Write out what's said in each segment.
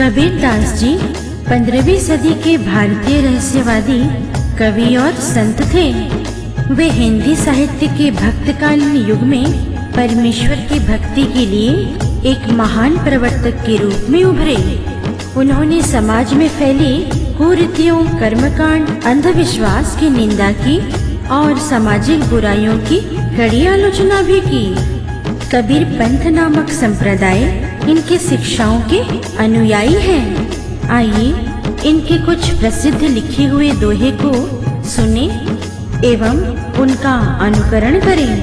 कबीर दास जी 15वीं सदी के भारतीय रहस्यवादी कवि और संत थे। वे हिंदी साहित्य के भक्तकालीन युग में परमेश्वर की भक्ति के लिए एक महान प्रवर्तक के रूप में उभरे। उन्होंने समाज में फैली कुरीतियों, कर्मकांड, अंधविश्वास की निंदा की और सामाजिक बुराइयों की कड़ी आलोचना भी की। कबीर पंथ नामक संप्रदाय इनकी शिक्षाओं के अनुयायी हैं। आइए इनके कुछ प्रसिद्ध लिखे हुए दोहे को सुने एवं उनका अनुकरण करें।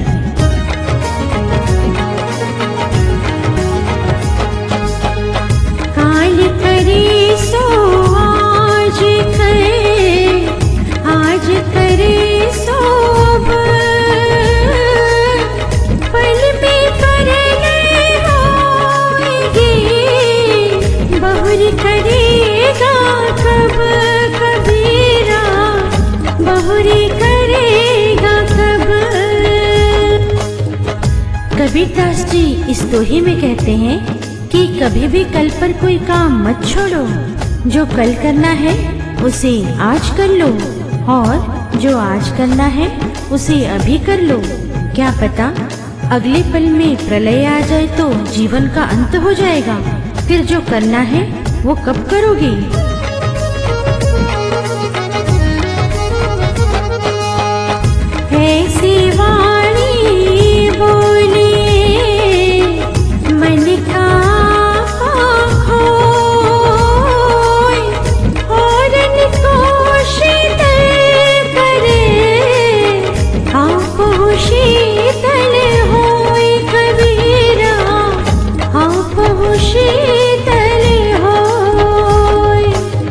काल करे सो आज करे, आज करे सो पल में परले होंगे, बहुर करेगा कब कबीरा, बहुर करेगा कब। कबीर दास जी इस दोहे में कहते हैं कि कभी भी कल पर कोई काम मत छोड़ो। जो कल करना है उसे आज कर लो और जो आज करना है उसे अभी कर लो। क्या पता अगले पल में प्रलय आ जाए तो जीवन का अंत हो जाएगा। फिर जो करना है वो कब करोगे? ऐसी वाणी बोलिए मन का खोए, औरन को शीतल करे, आप शीतल होए कबीरा, आप शीतल होए।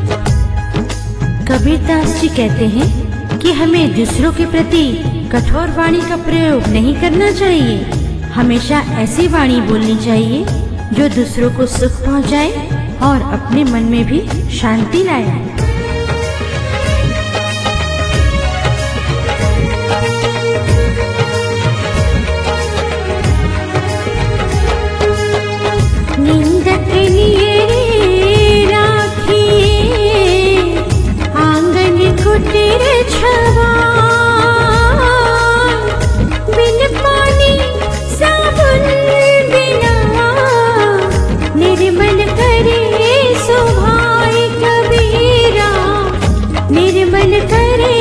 कबीर दास जी कहते हैं कि हमें दूसरों के प्रति कठोर वाणी का प्रयोग नहीं करना चाहिए। हमेशा ऐसी वाणी बोलनी चाहिए जो दूसरों को सुख पहुंचाए और अपने मन में भी शांति लाए। निंदक नियरे राखिए, आंगन कुटीर छवा, बिन पानी साबुन बिना, निर्मल करे सुभाए कबीरा, निर्मल करे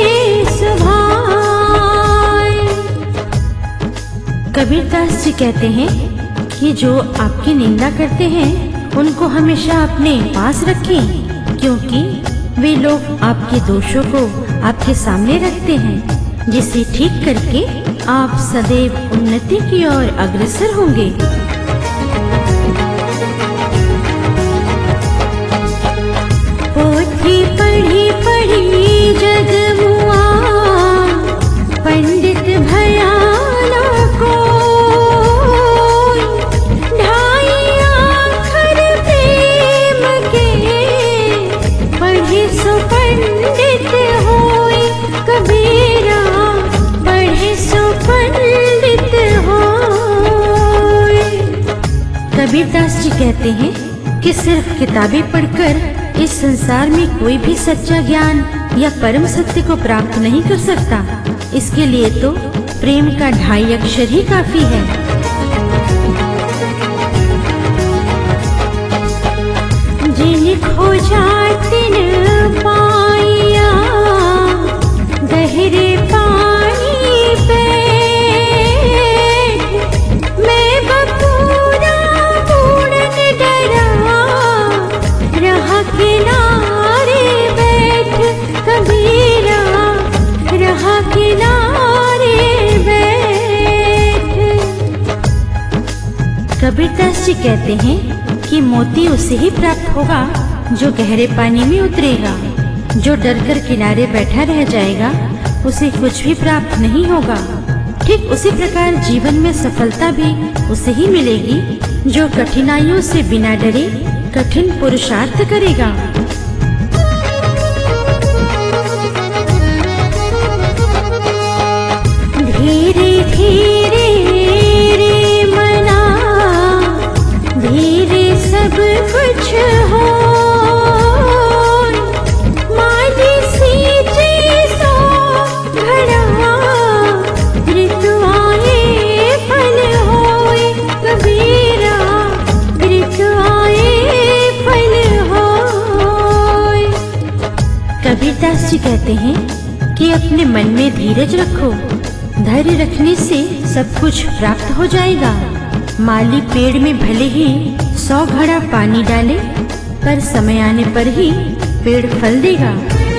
सुभाए। कबीर दास जी कहते हैं कि जो आपकी निंदा करते हैं उनको हमेशा अपने पास रखें, क्योंकि वे लोग आपके दोषों को आपके सामने रखते हैं, जिसे ठीक करके आप सदैव उन्नति की ओर अग्रसर होंगे। पोथी पढ़ी पढ़ी जग मुआ, पंडित भया न कोई, ढाई आखर प्रेम के, पढ़े सो पंडित होए कबीरा, पढ़े सो पंडित होए। कबीर दास जी कहते हैं कि सिर्फ किताबें पढ़कर इस संसार में कोई भी सच्चा ज्ञान या परम सत्य को प्राप्त नहीं कर सकता। इसके लिए तो प्रेम का 2.5 अक्षर ही काफी है। जिन खोजा तिन पाया, गहरे पानी पे, मैं बपूरा बूढ़न डरा, रहा किनारे बैठ कबीरा, रहा किनारे बैठ। कबीर दास जी कहते हैं कि मोती उसे ही प्राप्त होगा जो गहरे पानी में उतरेगा। जो डरकर किनारे बैठा रह जाएगा उसे कुछ भी प्राप्त नहीं होगा। ठीक उसी प्रकार जीवन में सफलता भी उसे ही मिलेगी जो कठिनाइयों से बिना डरे कठिन पुरुषार्थ करेगा। धीरे धीरे रे मना, धीरे सब कुछ हो जी कहते हैं कि अपने मन में धीरज रखो, धैर्य रखने से सब कुछ प्राप्त हो जाएगा। माली पेड़ में भले ही 100 घड़ा पानी डाले, पर समय आने पर ही पेड़ फल देगा।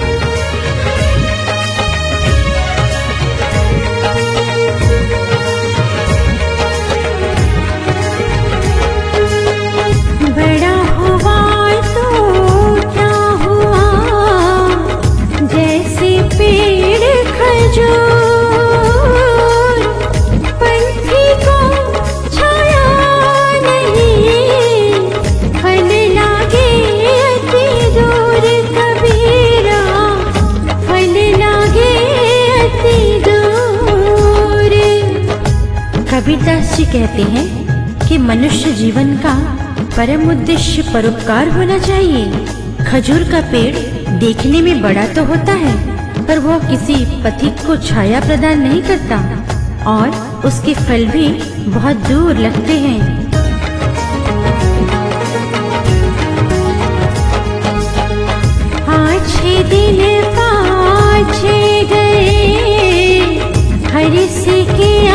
बड़ा हुआ तो क्या हुआ, जैसे पेड़ खजूर, पंछी को छाया नहीं, फल लागे अति दूर कबीरा, फल लागे अति दूर। कबीरदास जी कहते हैं कि मनुष्य जीवन का परम उद्देश्य परोपकार होना चाहिए। खजूर का पेड़ देखने में बड़ा तो होता है, पर वह किसी पथिक को छाया प्रदान नहीं करता और उसके फल भी बहुत दूर लगते हैं। 6 दिन पाछे गए, हरि से किया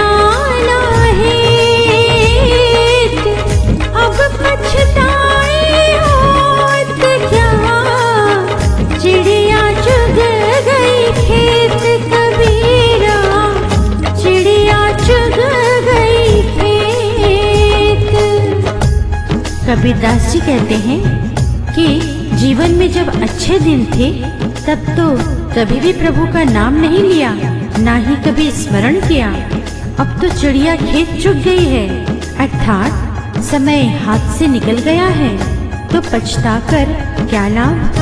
अब पछताए होत क्या, चिड़िया चुग गई खेत कबीरा, चिड़िया चुग गई खेत। कबीरदास जी कहते हैं कि जीवन में जब अच्छे दिन थे तब तो कभी भी प्रभु का नाम नहीं लिया, ना ही कभी स्मरण किया। अब तो चिड़िया खेत चुग गई है, अर्थात समय हाथ से निकल गया है, तो पछताकर क्या लाभ।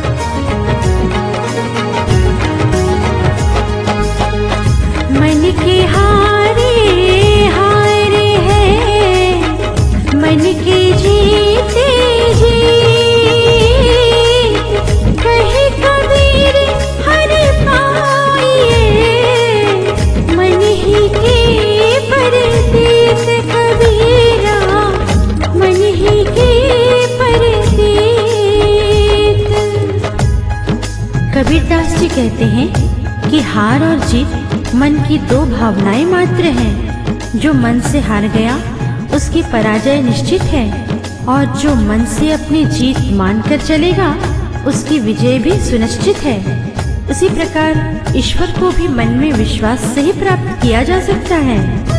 मन के हारे हारे है, मन के जीते जी, कहे कबीर हर पाइए, मन ही के परदेस कबीरा, मन ही के परदेस। कबीरदास जी कहते हैं कि हार और जीत मन की 2 भावनाएं मात्र हैं। जो मन से हार गया उसकी पराजय निश्चित है, और जो मन से अपनी जीत मानकर चलेगा उसकी विजय भी सुनिश्चित है। इसी प्रकार ईश्वर को भी मन में विश्वास से ही प्राप्त किया जा सकता है।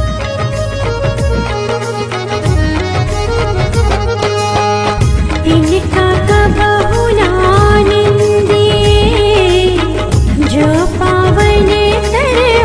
तिनका कबहु ना निंदे, जो पावन तर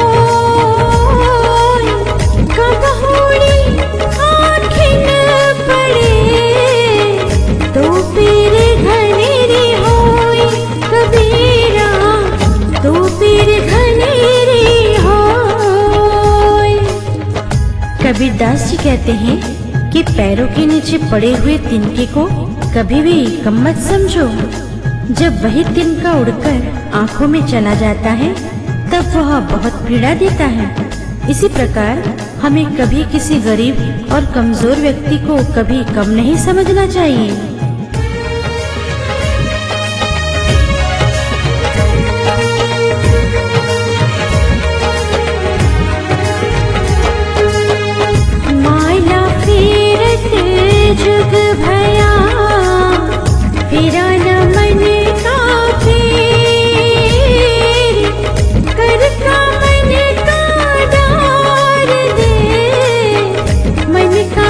होय, कबहुड़ी आँखिन पड़े, तो पीर घनेरी होय कबीरा, तो पीर घनेरी होय। कबीरदास जी कहते हैं कि पैरों के नीचे पड़े हुए तिनके को कभी भी कम मत समझो। जब वही तिनका उड़कर आंखों में चला जाता है तब वह बहुत पीड़ा देता है। इसी प्रकार हमें कभी किसी गरीब और कमजोर व्यक्ति को कभी कम नहीं समझना चाहिए। जुग भया फिरा न मन का फेर, कर का मन का डार दे, मन का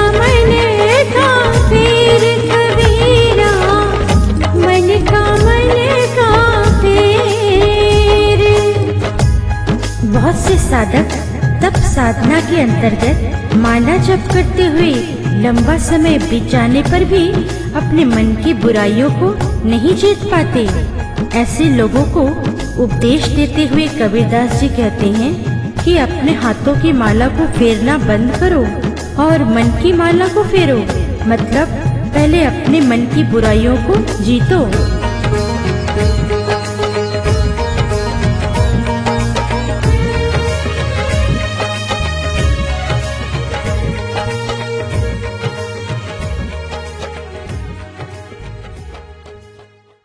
फेर कबीरा, मन का फेर। बहुत से साधक तप साधना के अंतर्गत माला जप करते हुए लंबा समय बीत जाने पर भी अपने मन की बुराइयों को नहीं जीत पाते। ऐसे लोगों को उपदेश देते हुए कबीरदास जी कहते हैं कि अपने हाथों की माला को फेरना बंद करो और मन की माला को फेरो। मतलब पहले अपने मन की बुराइयों को जीतो।